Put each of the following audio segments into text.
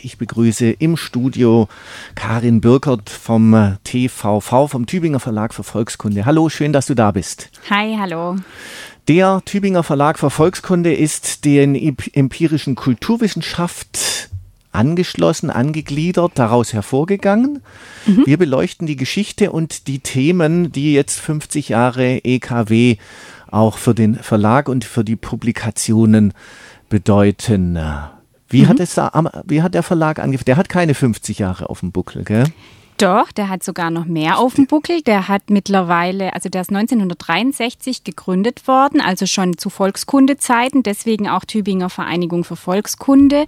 ich begrüße im Studio Karin Birkert vom TVV, vom Tübinger Verlag für Volkskunde. Hallo, schön, dass du da bist. Hi, hallo. Der Tübinger Verlag für Volkskunde ist den empirischen Kulturwissenschaft angeschlossen, angegliedert, daraus hervorgegangen. Wir beleuchten die Geschichte und die Themen, die jetzt 50 Jahre EKW auch für den Verlag und für die Publikationen bedeuten. Wie hat der Verlag angefangen? Der hat keine 50 Jahre auf dem Buckel, gell? Doch, der hat sogar noch mehr auf dem Buckel. Der hat mittlerweile, also der ist 1963 gegründet worden, also schon zu Volkskundezeiten, deswegen auch Tübinger Vereinigung für Volkskunde.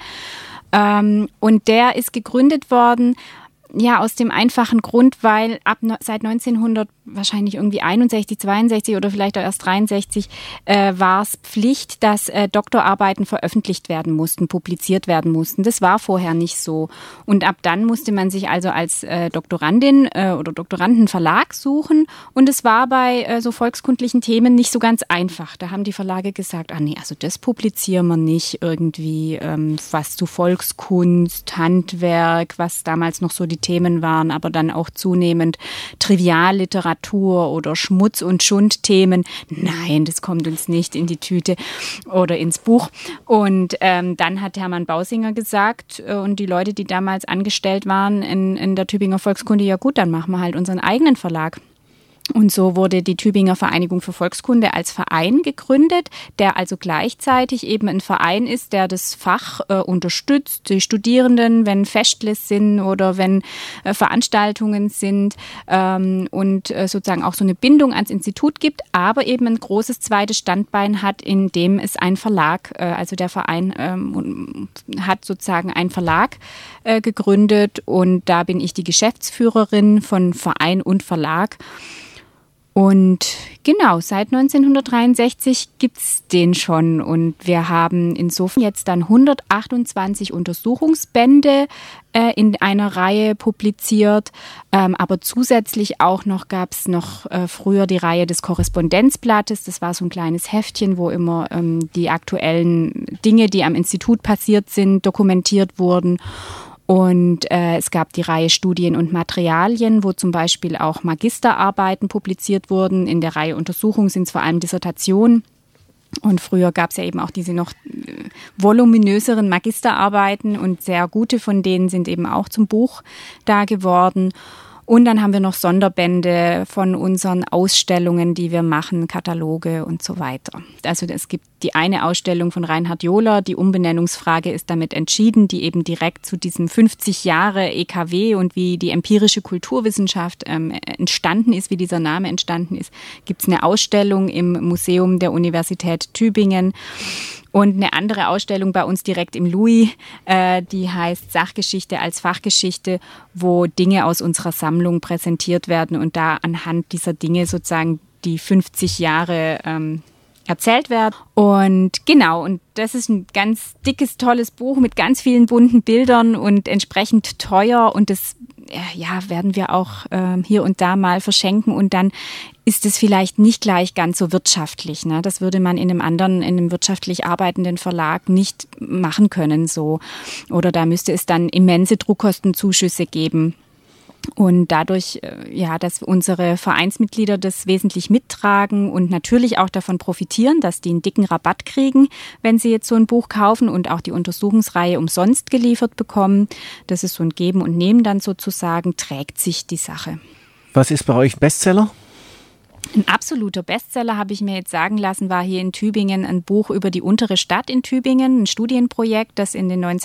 Und der ist gegründet worden, ja, aus dem einfachen Grund, weil seit 1900 wahrscheinlich irgendwie 61, 62 oder vielleicht auch erst 63 war es Pflicht, dass Doktorarbeiten veröffentlicht werden mussten, publiziert werden mussten. Das war vorher nicht so. Und ab dann musste man sich also als Doktorandin oder Doktoranden Verlag suchen. Und es war bei so volkskundlichen Themen nicht so ganz einfach. Da haben die Verlage gesagt, nee, also das publizieren wir nicht irgendwie, was zu Volkskunst, Handwerk, was damals noch so die Themen waren, aber dann auch zunehmend Trivialliteratur oder Schmutz- und Schundthemen. Nein, das kommt uns nicht in die Tüte oder ins Buch. Und dann hat Hermann Bausinger gesagt und die Leute, die damals angestellt waren in der Tübinger Volkskunde, ja gut, dann machen wir halt unseren eigenen Verlag. Und so wurde die Tübinger Vereinigung für Volkskunde als Verein gegründet, der also gleichzeitig eben ein Verein ist, der das Fach unterstützt, die Studierenden, wenn Festless sind oder wenn Veranstaltungen sind und sozusagen auch so eine Bindung ans Institut gibt, aber eben ein großes zweites Standbein hat, in dem es ein Verlag, also der Verein hat sozusagen einen Verlag gegründet und da bin ich die Geschäftsführerin von Verein und Verlag. Und genau, seit 1963 gibt's den schon und wir haben insofern jetzt dann 128 Untersuchungsbände in einer Reihe publiziert, aber zusätzlich auch noch gab's noch früher die Reihe des Korrespondenzblattes. Das war so ein kleines Heftchen, wo immer die aktuellen Dinge, die am Institut passiert sind, dokumentiert wurden. Und es gab die Reihe Studien und Materialien, wo zum Beispiel auch Magisterarbeiten publiziert wurden. In der Reihe Untersuchung sind es vor allem Dissertationen. Und früher gab es ja eben auch diese noch voluminöseren Magisterarbeiten und sehr gute von denen sind eben auch zum Buch da geworden. Und dann haben wir noch Sonderbände von unseren Ausstellungen, die wir machen, Kataloge und so weiter. Also es gibt die eine Ausstellung von Reinhard Johler, die Umbenennungsfrage ist damit entschieden, die eben direkt zu diesem 50 Jahre EKW und wie die empirische Kulturwissenschaft entstanden ist, wie dieser Name entstanden ist, gibt es eine Ausstellung im Museum der Universität Tübingen. Und eine andere Ausstellung bei uns direkt im Louis, die heißt Sachgeschichte als Fachgeschichte, wo Dinge aus unserer Sammlung präsentiert werden und da anhand dieser Dinge sozusagen die 50 Jahre erzählt werden. Und genau, und das ist ein ganz dickes, tolles Buch mit ganz vielen bunten Bildern und entsprechend teuer und das werden wir auch hier und da mal verschenken und dann ist es vielleicht nicht gleich ganz so wirtschaftlich. Ne? Das würde man in einem wirtschaftlich arbeitenden Verlag nicht machen können so. Oder da müsste es dann immense Druckkostenzuschüsse geben. Und dadurch, dass unsere Vereinsmitglieder das wesentlich mittragen und natürlich auch davon profitieren, dass die einen dicken Rabatt kriegen, wenn sie jetzt so ein Buch kaufen und auch die Untersuchungsreihe umsonst geliefert bekommen. Das ist so ein Geben und Nehmen dann sozusagen, trägt sich die Sache. Was ist bei euch Bestseller? Ein absoluter Bestseller, habe ich mir jetzt sagen lassen, war hier in Tübingen ein Buch über die untere Stadt in Tübingen, ein Studienprojekt, das in den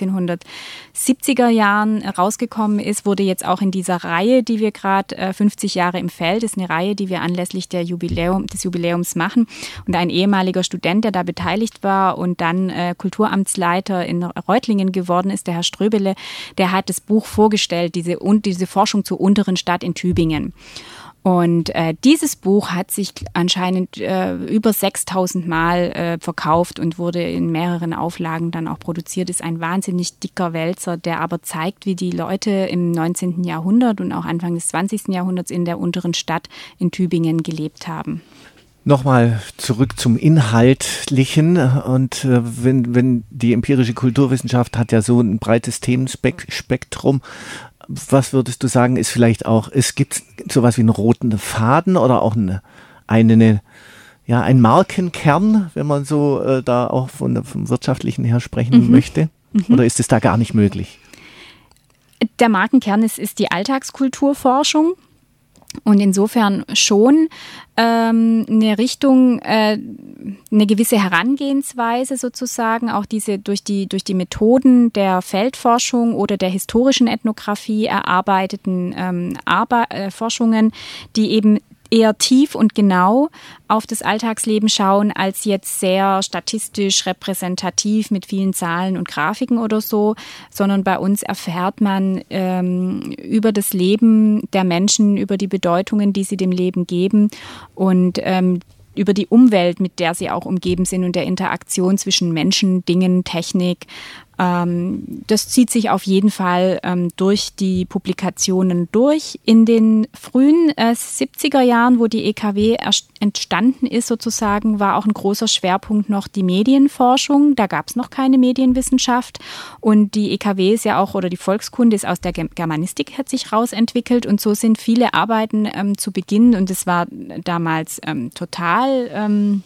1970er Jahren rausgekommen ist, wurde jetzt auch in dieser Reihe, die wir gerade 50 Jahre im Feld, ist eine Reihe, die wir anlässlich des Jubiläums machen. Und ein ehemaliger Student, der da beteiligt war und dann Kulturamtsleiter in Reutlingen geworden ist, der Herr Ströbele, der hat das Buch vorgestellt, diese Forschung zur unteren Stadt in Tübingen. Und dieses Buch hat sich anscheinend über 6.000 Mal verkauft und wurde in mehreren Auflagen dann auch produziert. Ist ein wahnsinnig dicker Wälzer, der aber zeigt, wie die Leute im 19. Jahrhundert und auch Anfang des 20. Jahrhunderts in der unteren Stadt in Tübingen gelebt haben. Nochmal zurück zum Inhaltlichen und wenn die empirische Kulturwissenschaft hat ja so ein breites Themenspektrum, was würdest du sagen, ist vielleicht auch, es gibt sowas wie einen roten Faden oder auch einen Markenkern, wenn man so da auch vom Wirtschaftlichen her sprechen möchte? Oder ist es da gar nicht möglich? Der Markenkern ist die Alltagskulturforschung. Und insofern schon eine Richtung, eine gewisse Herangehensweise sozusagen, auch diese durch die Methoden der Feldforschung oder der historischen Ethnographie erarbeiteten Forschungen, die eben eher tief und genau auf das Alltagsleben schauen, als jetzt sehr statistisch repräsentativ mit vielen Zahlen und Grafiken oder so, sondern bei uns erfährt man über das Leben der Menschen, über die Bedeutungen, die sie dem Leben geben und über die Umwelt, mit der sie auch umgeben sind und der Interaktion zwischen Menschen, Dingen, Technik. Das zieht sich auf jeden Fall durch die Publikationen durch. In den frühen 70er Jahren, wo die EKW entstanden ist sozusagen, war auch ein großer Schwerpunkt noch die Medienforschung. Da gab es noch keine Medienwissenschaft und die EKW ist ja auch, oder die Volkskunde ist aus der Germanistik, hat sich rausentwickelt und so sind viele Arbeiten zu Beginn und es war damals total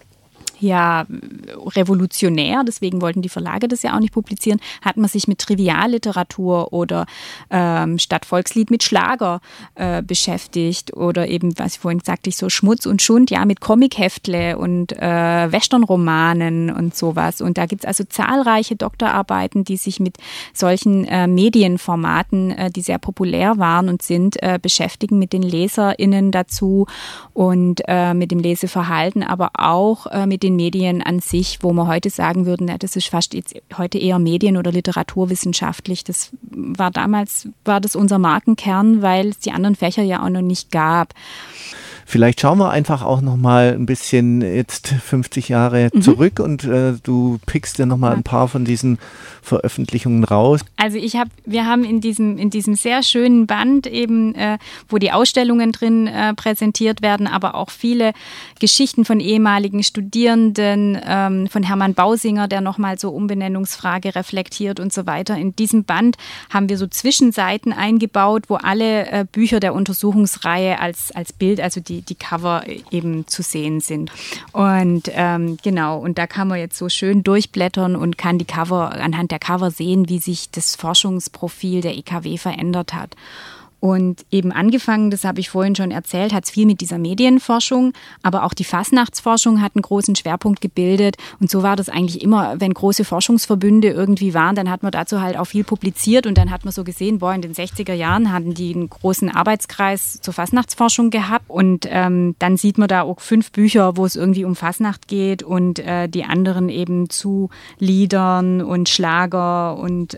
revolutionär, deswegen wollten die Verlage das ja auch nicht publizieren, hat man sich mit Trivialliteratur oder statt Volkslied mit Schlager beschäftigt oder eben, was ich vorhin sagte, so Schmutz und Schund, ja, mit Comicheftle und Westernromanen und sowas. Und da gibt es also zahlreiche Doktorarbeiten, die sich mit solchen Medienformaten, die sehr populär waren und sind, beschäftigen, mit den LeserInnen dazu und mit dem Leseverhalten, aber auch mit den Medien an sich, wo man heute sagen würde, na, das ist fast jetzt heute eher medien- oder literaturwissenschaftlich. Das war damals, war das unser Markenkern, weil es die anderen Fächer ja auch noch nicht gab. Vielleicht schauen wir einfach auch noch mal ein bisschen jetzt 50 Jahre zurück und du pickst dir noch mal ein paar von diesen Veröffentlichungen raus. Also wir haben in diesem sehr schönen Band eben, wo die Ausstellungen drin präsentiert werden, aber auch viele Geschichten von ehemaligen Studierenden, von Hermann Bausinger, der noch mal so Umbenennungsfrage reflektiert und so weiter. In diesem Band haben wir so Zwischenseiten eingebaut, wo alle Bücher der Untersuchungsreihe als Bild, also die Cover eben zu sehen sind. Und genau, und da kann man jetzt so schön durchblättern und kann die Cover, anhand der Cover sehen, wie sich das Forschungsprofil der EKW verändert hat. Und eben angefangen, das habe ich vorhin schon erzählt, hat es viel mit dieser Medienforschung, aber auch die Fastnachtsforschung hat einen großen Schwerpunkt gebildet. Und so war das eigentlich immer, wenn große Forschungsverbünde irgendwie waren, dann hat man dazu halt auch viel publiziert und dann hat man so gesehen, in den 60er Jahren hatten die einen großen Arbeitskreis zur Fastnachtsforschung gehabt und dann sieht man da auch 5 Bücher, wo es irgendwie um Fastnacht geht und die anderen eben zu Liedern und Schlager und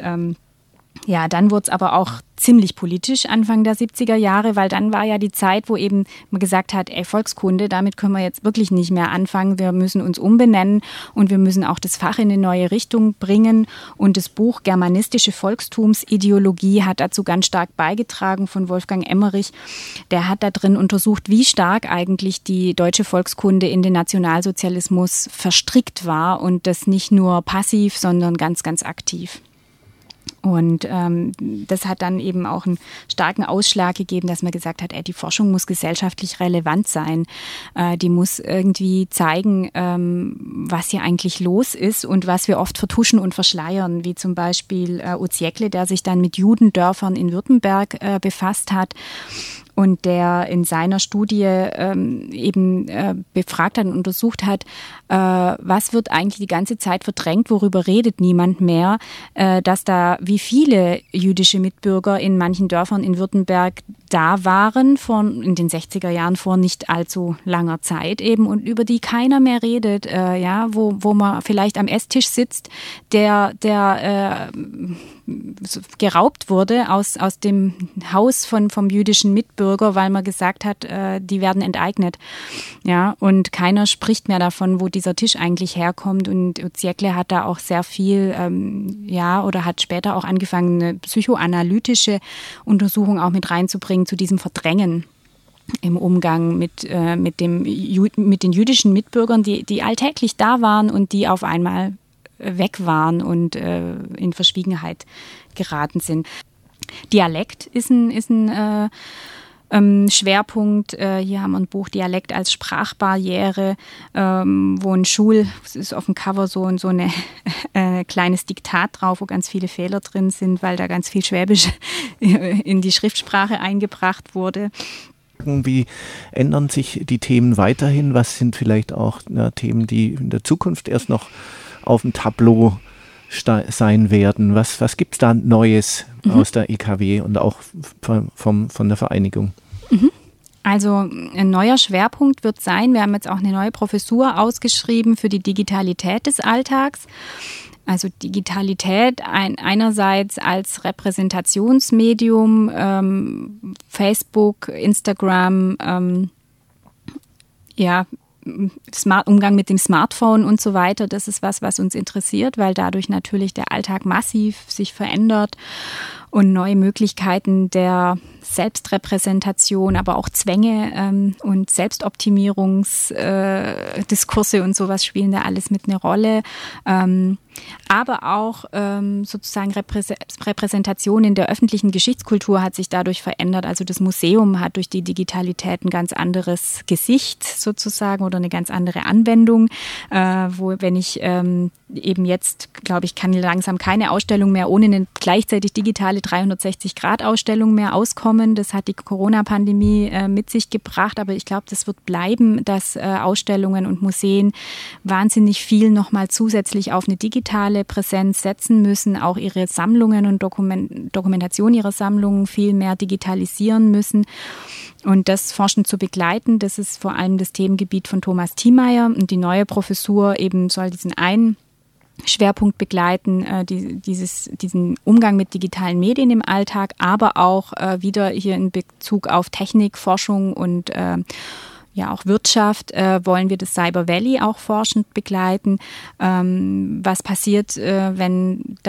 dann wurde es aber auch ziemlich politisch Anfang der 70er Jahre, weil dann war ja die Zeit, wo eben man gesagt hat, Volkskunde, damit können wir jetzt wirklich nicht mehr anfangen. Wir müssen uns umbenennen und wir müssen auch das Fach in eine neue Richtung bringen. Und das Buch Germanistische Volkstumsideologie hat dazu ganz stark beigetragen von Wolfgang Emmerich. Der hat da drin untersucht, wie stark eigentlich die deutsche Volkskunde in den Nationalsozialismus verstrickt war und das nicht nur passiv, sondern ganz, ganz aktiv. Und das hat dann eben auch einen starken Ausschlag gegeben, dass man gesagt hat, die Forschung muss gesellschaftlich relevant sein. Die muss irgendwie zeigen, was hier eigentlich los ist und was wir oft vertuschen und verschleiern, wie zum Beispiel Oziekle, der sich dann mit Judendörfern in Württemberg befasst hat. Und der in seiner Studie befragt hat und untersucht hat, was wird eigentlich die ganze Zeit verdrängt, worüber redet niemand mehr, dass da wie viele jüdische Mitbürger in manchen Dörfern in Württemberg da waren, in den 60er Jahren vor nicht allzu langer Zeit eben und über die keiner mehr redet, wo man vielleicht am Esstisch sitzt, der geraubt wurde aus dem Haus vom jüdischen Mitbürger, weil man gesagt hat, die werden enteignet. Ja, und keiner spricht mehr davon, wo dieser Tisch eigentlich herkommt. Und Oziekle hat da auch sehr viel, oder hat später auch angefangen, eine psychoanalytische Untersuchung auch mit reinzubringen zu diesem Verdrängen. im Umgang mit den jüdischen Mitbürgern, die alltäglich da waren und die auf einmal weg waren und in Verschwiegenheit geraten sind. Dialekt ist ein Schwerpunkt. Hier haben wir ein Buch Dialekt als Sprachbarriere, wo es ist auf dem Cover so ein kleines Diktat drauf, wo ganz viele Fehler drin sind, weil da ganz viel Schwäbisch in die Schriftsprache eingebracht wurde. Wie ändern sich die Themen weiterhin? Was sind vielleicht auch Themen, die in der Zukunft erst noch auf dem Tableau sein werden? Was gibt es da Neues aus der EKW und auch von der Vereinigung? Also ein neuer Schwerpunkt wird sein, wir haben jetzt auch eine neue Professur ausgeschrieben für die Digitalität des Alltags. Also Digitalität einerseits als Repräsentationsmedium, Facebook, Instagram, Umgang mit dem Smartphone und so weiter, das ist was uns interessiert, weil dadurch natürlich der Alltag massiv sich verändert und neue Möglichkeiten der Selbstrepräsentation, aber auch Zwänge und Selbstoptimierungsdiskurse und sowas spielen da alles mit eine Rolle. Aber auch sozusagen Repräsentation in der öffentlichen Geschichtskultur hat sich dadurch verändert. Also das Museum hat durch die Digitalität ein ganz anderes Gesicht sozusagen oder eine ganz andere Anwendung, wo wenn ich eben jetzt, glaube ich, kann langsam keine Ausstellung mehr ohne eine gleichzeitig digitale 360-Grad-Ausstellung mehr auskommen. Das hat die Corona-Pandemie mit sich gebracht, aber ich glaube, das wird bleiben, dass Ausstellungen und Museen wahnsinnig viel nochmal zusätzlich auf eine digitale Präsenz setzen müssen, auch ihre Sammlungen und Dokumentation ihrer Sammlungen viel mehr digitalisieren müssen. Und das forschend zu begleiten, das ist vor allem das Themengebiet von Thomas Thiemeyer. Und die neue Professur eben soll diesen einen Schwerpunkt begleiten, diesen Umgang mit digitalen Medien im Alltag, aber auch wieder hier in Bezug auf Technik, Forschung und auch Wirtschaft wollen wir das Cyber Valley auch forschend begleiten. Was passiert in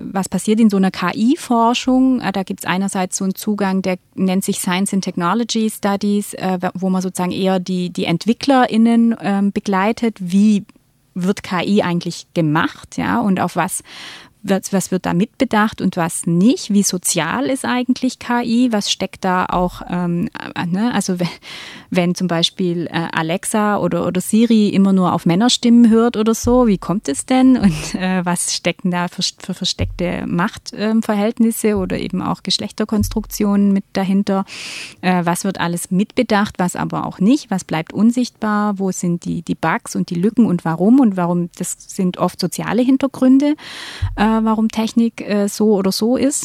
so einer KI-Forschung? Da gibt es einerseits so einen Zugang, der nennt sich Science and Technology Studies, wo man sozusagen eher die EntwicklerInnen begleitet. Wie wird KI eigentlich gemacht, ja, und auf was wird da mitbedacht und was nicht? Wie sozial ist eigentlich KI? Was steckt da auch, also wenn zum Beispiel Alexa oder Siri immer nur auf Männerstimmen hört oder so, wie kommt es denn? Und was stecken da für versteckte Machtverhältnisse oder eben auch Geschlechterkonstruktionen mit dahinter? Was wird alles mitbedacht, was aber auch nicht? Was bleibt unsichtbar? Wo sind die Bugs und die Lücken und warum? Und warum, das sind oft soziale Hintergründe, warum Technik so oder so ist,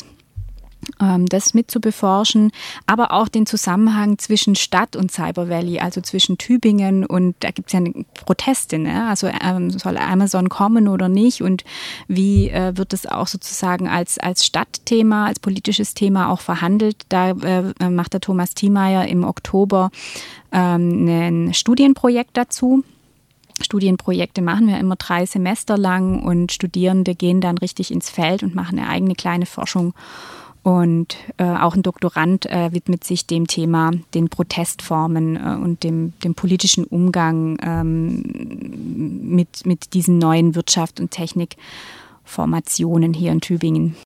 das mit zu beforschen, aber auch den Zusammenhang zwischen Stadt und Cyber Valley, also zwischen Tübingen und da gibt es ja Proteste, ne? Also soll Amazon kommen oder nicht und wie wird es auch sozusagen als Stadtthema, als politisches Thema auch verhandelt. Da macht der Thomas Thiemeyer im Oktober ein Studienprojekt dazu. Studienprojekte machen wir immer 3 Semester lang und Studierende gehen dann richtig ins Feld und machen eine eigene kleine Forschung. Und auch ein Doktorand widmet sich dem Thema, den Protestformen und dem politischen Umgang mit diesen neuen Wirtschaft- und Technikformationen hier in Tübingen.